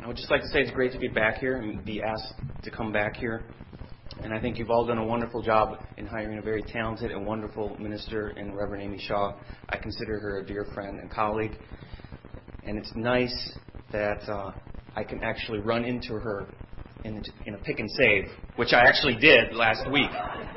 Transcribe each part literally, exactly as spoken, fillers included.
I would just like to say it's great to be back here and be asked to come back here. And I think you've all done a wonderful job in hiring a very talented and wonderful minister in Reverend Amy Shaw. I consider her a dear friend and colleague. And it's nice that uh, I can actually run into her in, in a pick and save, which I actually did last week.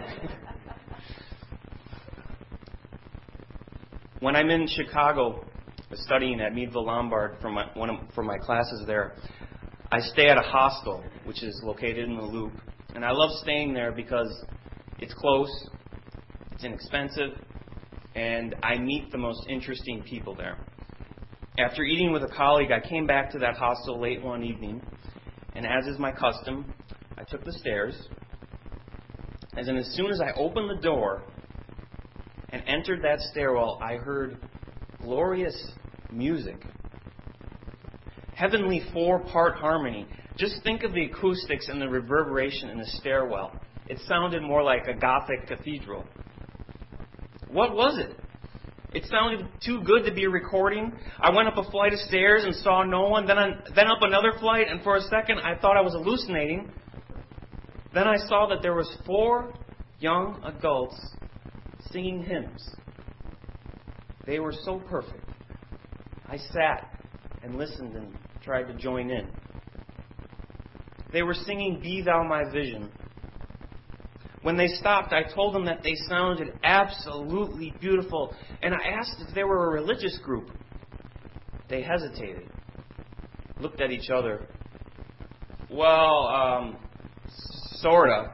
When I'm in Chicago studying at Meadville Lombard for my, one of, for my classes there, I stay at a hostel, which is located in the Loop. And I love staying there because it's close, it's inexpensive, and I meet the most interesting people there. After eating with a colleague, I came back to that hostel late one evening, and as is my custom, I took the stairs. And then as soon as I opened the door and entered that stairwell, I heard glorious music. Heavenly four-part harmony. Just think of the acoustics and the reverberation in the stairwell. It sounded more like a Gothic cathedral. What was it? It sounded too good to be a recording. I went up a flight of stairs and saw no one. Then, I, then up another flight, and for a second I thought I was hallucinating. Then I saw that there was four young adults singing hymns. They were so perfect. I sat and listened and tried to join in. They were singing Be Thou My Vision. When they stopped, I told them that they sounded absolutely beautiful, and I asked if they were a religious group. They hesitated, looked at each other. Well, um, sorta.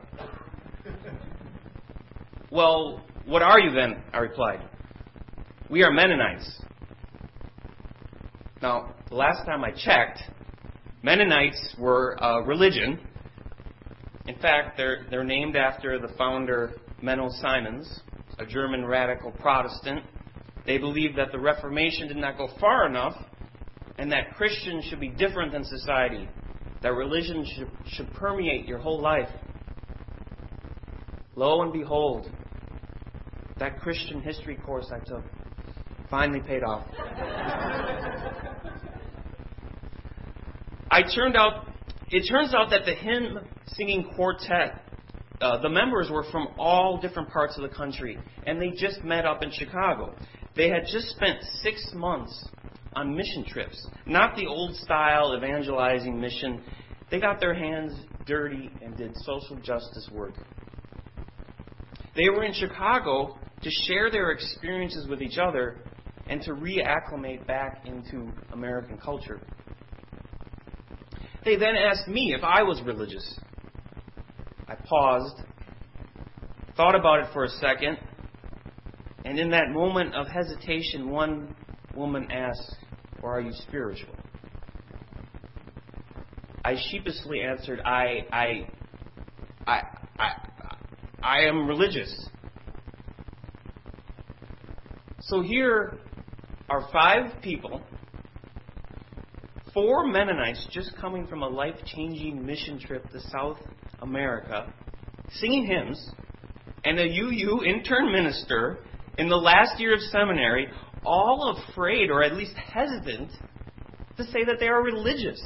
Well, what are you then? I replied. We are Mennonites. Now, the last time I checked, Mennonites were a religion. In fact, they're, they're named after the founder, Menno Simons, a German radical Protestant. They believed that the Reformation did not go far enough and that Christians should be different than society, that religion should, should permeate your whole life. Lo and behold, that Christian history course I took finally paid off. I turned out, it turns out that the hymn singing quartet, uh, the members were from all different parts of the country, and they just met up in Chicago. They had just spent six months on mission trips, not the old style evangelizing mission. They got their hands dirty and did social justice work. They were in Chicago to share their experiences with each other and to reacclimate back into American culture. They then asked me if I was religious. I paused, thought about it for a second, and in that moment of hesitation, one woman asked, "Or are you spiritual?" I sheepishly answered, I, I, I, I, I am religious. So here are five people, four Mennonites just coming from a life-changing mission trip to South America, singing hymns, and a U U intern minister in the last year of seminary, all afraid or at least hesitant to say that they are religious.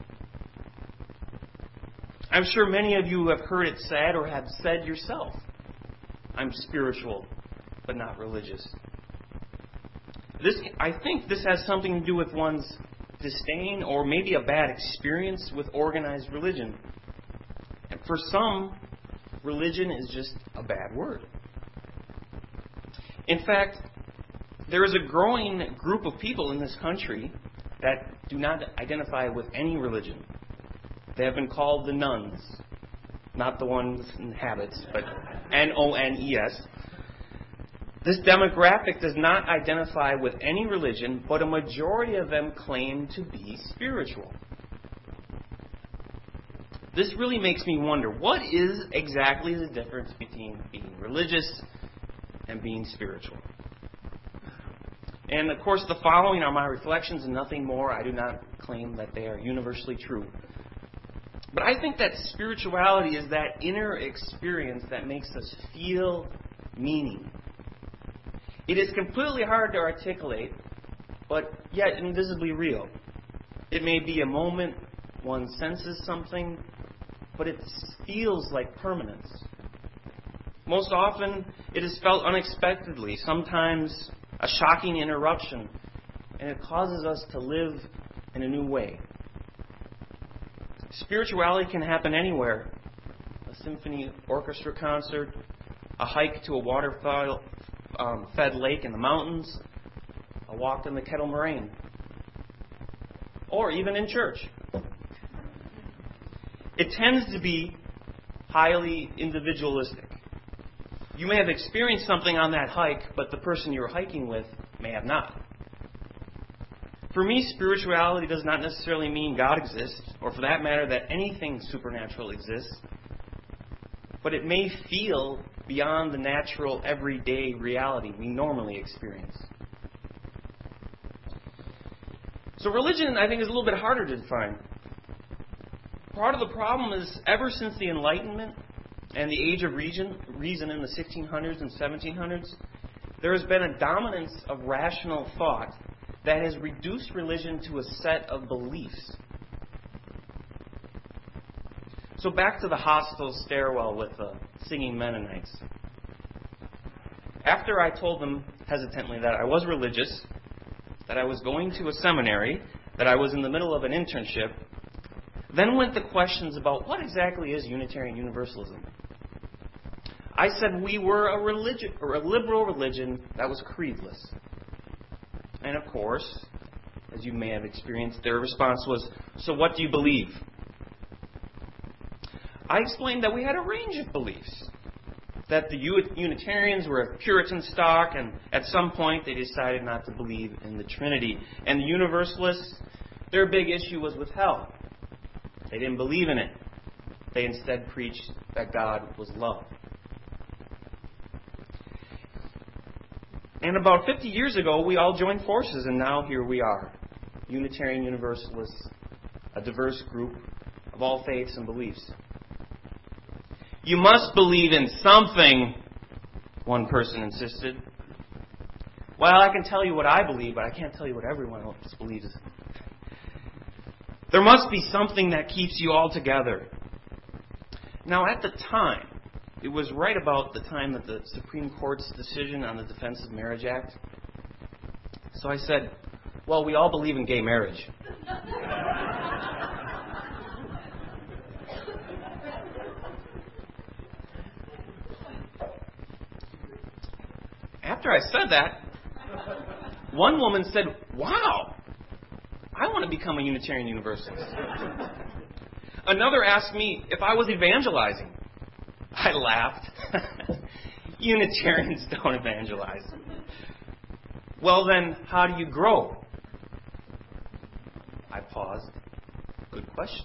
I'm sure many of you have heard it said or have said yourself, "I'm spiritual, but not religious." This, I think this has something to do with one's disdain or maybe a bad experience with organized religion. And for some, religion is just a bad word. In fact, there is a growing group of people in this country that do not identify with any religion. They have been called the nuns, not the ones in habits, but N O N E S. This demographic does not identify with any religion, but a majority of them claim to be spiritual. This really makes me wonder, what is exactly the difference between being religious and being spiritual? And of course, the following are my reflections and nothing more. I do not claim that they are universally true. But I think that spirituality is that inner experience that makes us feel meaning. It is completely hard to articulate, but yet invisibly real. It may be a moment one senses something, but it feels like permanence. Most often, it is felt unexpectedly, sometimes a shocking interruption, and it causes us to live in a new way. Spirituality can happen anywhere. A symphony orchestra concert, a hike to a water-fed um, fed lake in the mountains, a walk in the Kettle Moraine, or even in church. It tends to be highly individualistic. You may have experienced something on that hike, but the person you're hiking with may have not. For me, spirituality does not necessarily mean God exists, or for that matter, that anything supernatural exists, but it may feel beyond the natural, everyday reality we normally experience. So religion, I think, is a little bit harder to define. Part of the problem is, ever since the Enlightenment and the Age of Reason, reason in the sixteen hundreds and seventeen hundreds, there has been a dominance of rational thought that has reduced religion to a set of beliefs. So back to the hostel stairwell with the singing Mennonites. After I told them hesitantly that I was religious, that I was going to a seminary, that I was in the middle of an internship, then went the questions about what exactly is Unitarian Universalism. I said we were a religion, or a liberal religion that was creedless. And of course, as you may have experienced, their response was, so what do you believe? I explained that we had a range of beliefs. That the Unitarians were of Puritan stock, and at some point they decided not to believe in the Trinity. And the Universalists, their big issue was with hell. They didn't believe in it. They instead preached that God was love. And about fifty years ago, we all joined forces, and now here we are. Unitarian Universalists, a diverse group of all faiths and beliefs. You must believe in something, one person insisted. Well, I can tell you what I believe, but I can't tell you what everyone else believes. There must be something that keeps you all together. Now, at the time, it was right about the time that the Supreme Court's decision on the Defense of Marriage Act. So I said, well, we all believe in gay marriage. After I said that, one woman said, wow, I want to become a Unitarian Universalist. Another asked me if I was evangelizing. I laughed. Unitarians don't evangelize. Well then, how do you grow? I paused. Good question.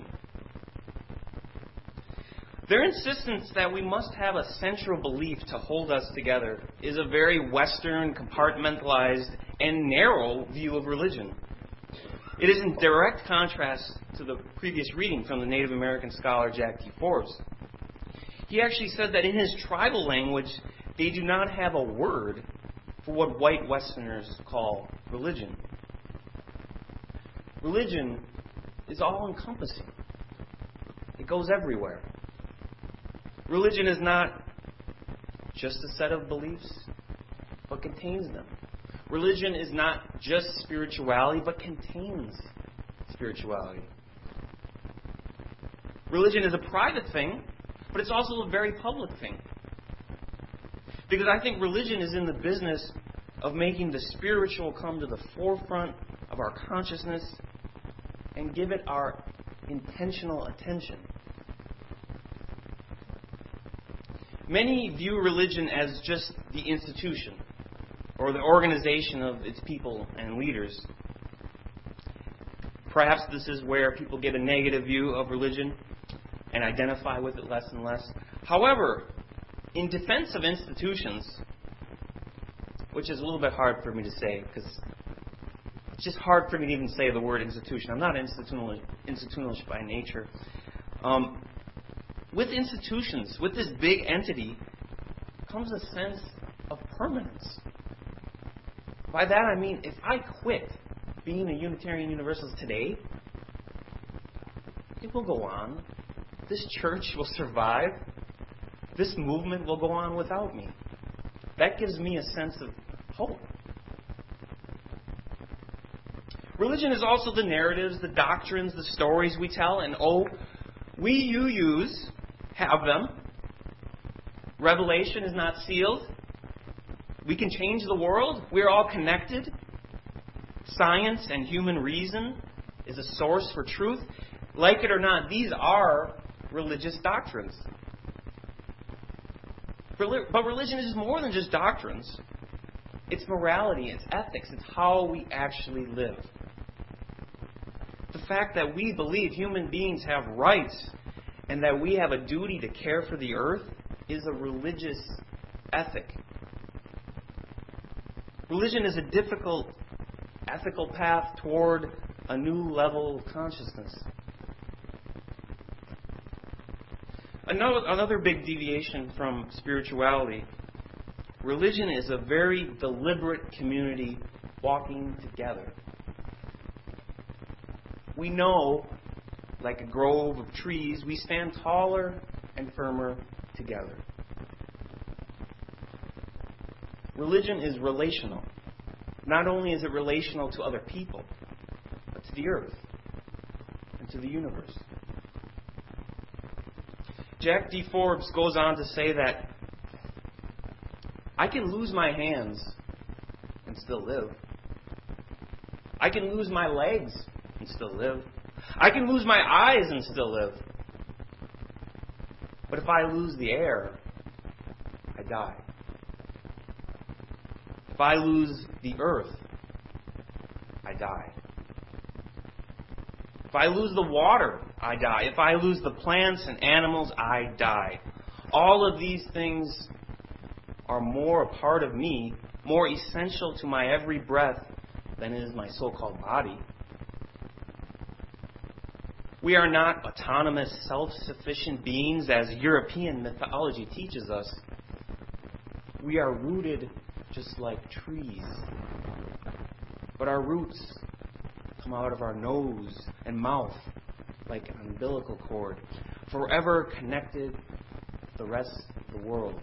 Their insistence that we must have a central belief to hold us together is a very Western, compartmentalized, and narrow view of religion. It is in direct contrast to the previous reading from the Native American scholar Jack T. Forbes. He actually said that in his tribal language, they do not have a word for what white Westerners call religion. Religion is all-encompassing. It goes everywhere. Religion is not just a set of beliefs, but contains them. Religion is not just spirituality, but contains spirituality. Religion is a private thing, but it's also a very public thing. Because I think religion is in the business of making the spiritual come to the forefront of our consciousness and give it our intentional attention. Many view religion as just the institution or the organization of its people and leaders. Perhaps this is where people get a negative view of religion and identify with it less and less. However, in defense of institutions, which is a little bit hard for me to say because it's just hard for me to even say the word institution. I'm not institutional, institutionalist by nature. Um, with institutions, with this big entity, comes a sense of permanence. By that I mean, if I quit being a Unitarian Universalist today, it will go on. This church will survive. This movement will go on without me. That gives me a sense of hope. Religion is also the narratives, the doctrines, the stories we tell, and oh, we, you use, have them. Revelation is not sealed. We can change the world. We're all connected. Science and human reason is a source for truth. Like it or not, these are religious doctrines. But religion is more than just doctrines. It's morality, it's ethics, it's how we actually live. The fact that we believe human beings have rights and that we have a duty to care for the earth is a religious ethic. Religion is a difficult ethical path toward a new level of consciousness. Another, another big deviation from spirituality. Religion is a very deliberate community walking together. We know, like a grove of trees, we stand taller and firmer together. Religion is relational. Not only is it relational to other people, but to the earth and to the universe. Jack D. Forbes goes on to say that I can lose my hands and still live. I can lose my legs and still live. I can lose my eyes and still live. But if I lose the air, I die. If I lose the earth, I die. If I lose the water, I die. If I lose the plants and animals, I die. All of these things are more a part of me, more essential to my every breath than is my so-called body. We are not autonomous, self-sufficient beings as European mythology teaches us. We are rooted just like trees. But our roots come out of our nose and mouth like an umbilical cord, forever connected to the rest of the world.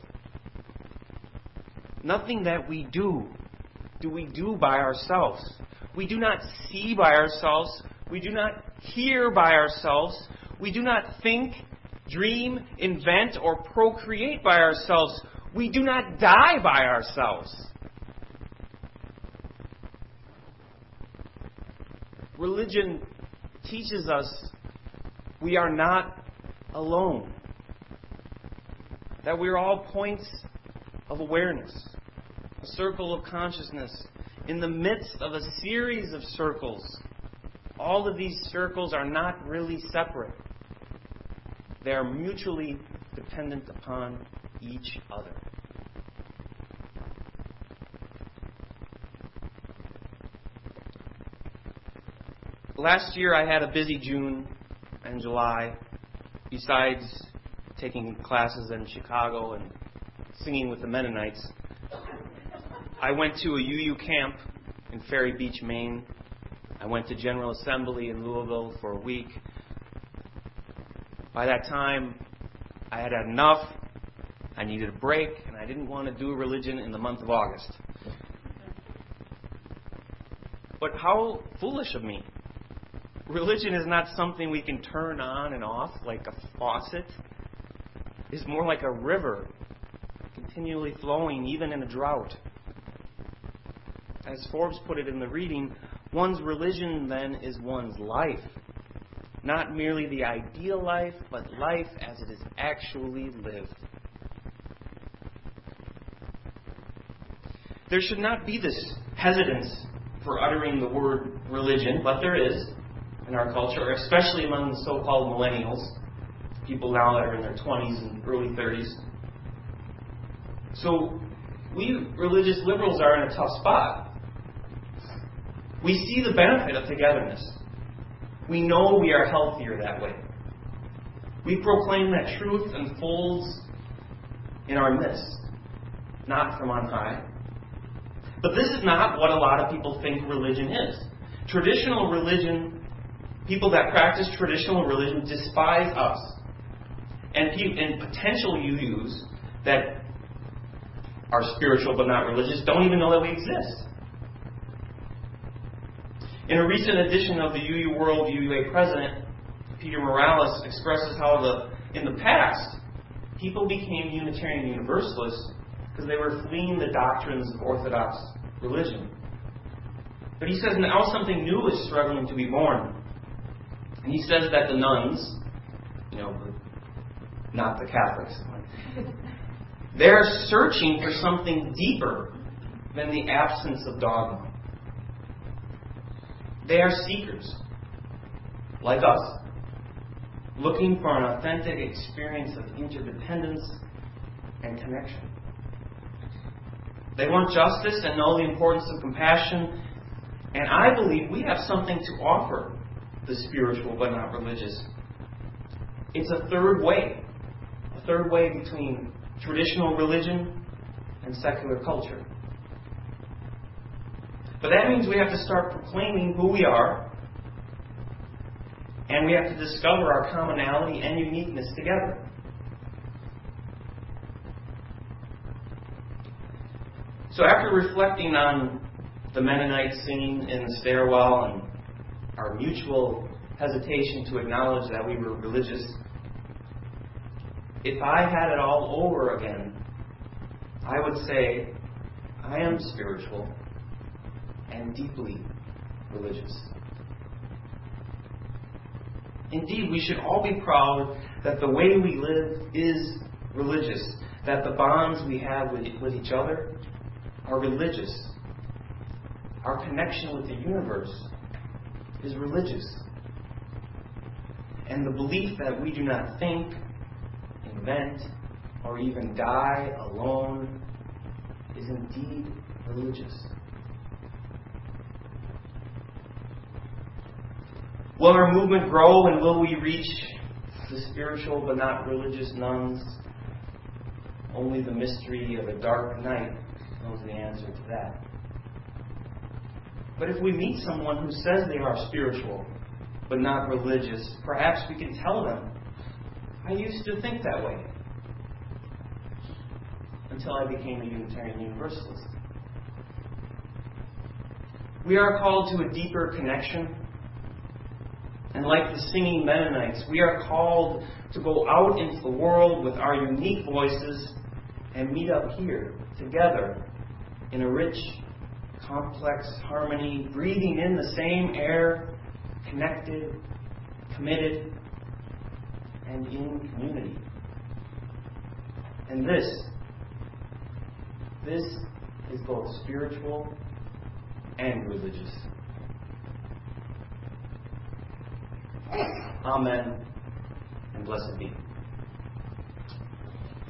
Nothing that we do, do we do by ourselves. We do not see by ourselves. We do not hear by ourselves. We do not think, dream, invent, or procreate by ourselves. We do not die by ourselves. Religion teaches us we are not alone. That we're all points of awareness, a circle of consciousness, in the midst of a series of circles. All of these circles are not really separate. They are mutually dependent upon each other. Last year I had a busy June and July. Besides taking classes in Chicago and singing with the Mennonites, I went to a U U camp in Ferry Beach, Maine. I went to General Assembly in Louisville for a week. By that time, I had had enough. I needed a break, and I didn't want to do religion in the month of August. But how foolish of me. Religion is not something we can turn on and off like a faucet. It's more like a river, continually flowing even in a drought. As Forbes put it in the reading, one's religion then is one's life. Not merely the ideal life, but life as it is actually lived. There should not be this hesitance for uttering the word religion, but there is in our culture, especially among the so-called millennials, people now that are in their twenties and early thirties. So we religious liberals are in a tough spot. We see the benefit of togetherness. We know we are healthier that way. We proclaim that truth unfolds in our midst, not from on high. But this is not what a lot of people think religion is. Traditional religion People that practice traditional religion despise us. And, pe- and potential U Us that are spiritual but not religious don't even know that we exist. In a recent edition of the U U World, U U A president, Peter Morales, expresses how the in the past, people became Unitarian Universalists because they were fleeing the doctrines of Orthodox religion. But he says now something new is struggling to be born. And he says that the nuns, you know, not the Catholics, they're searching for something deeper than the absence of dogma. They are seekers, like us, looking for an authentic experience of interdependence and connection. They want justice and know the importance of compassion. And I believe we have something to offer the spiritual but not religious. It's a third way. A third way between traditional religion and secular culture. But that means we have to start proclaiming who we are, and we have to discover our commonality and uniqueness together. So after reflecting on the Mennonite singing in the stairwell and our mutual hesitation to acknowledge that we were religious, if I had it all over again, I would say I am spiritual and deeply religious. Indeed, we should all be proud that the way we live is religious, that the bonds we have with, with each other are religious. Our connection with the universe is religious. And the belief that we do not think, invent, or even die alone is indeed religious. Will our movement grow, and will we reach the spiritual but not religious nuns? Only the mystery of a dark night knows the answer to that. But if we meet someone who says they are spiritual but not religious, perhaps we can tell them, I used to think that way until I became a Unitarian Universalist. We are called to a deeper connection. And like the singing Mennonites, we are called to go out into the world with our unique voices and meet up here together in a rich, complex harmony, breathing in the same air, connected, committed, and in community. And this, this is both spiritual and religious. Amen, and blessed be.